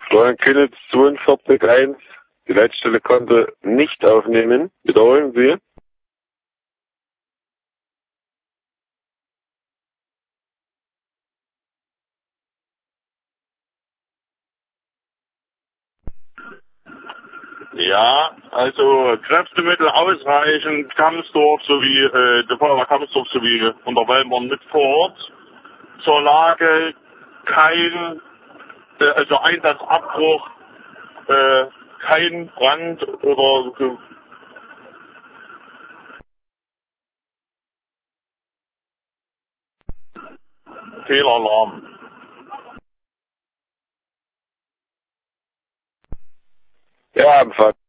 Steuern Königs 42.1. Die Leitstelle konnte nicht aufnehmen. Wiederholen Sie. Ja, also Kräftemittel ausreichend, Kamsdorf sowie der Feuerwehr Kamsdorf sowie Unterwelmern mit vor Ort. Zur Lage kein, also Einsatzabbruch, kein Brand oder Fehlalarm. Ja, Empfang.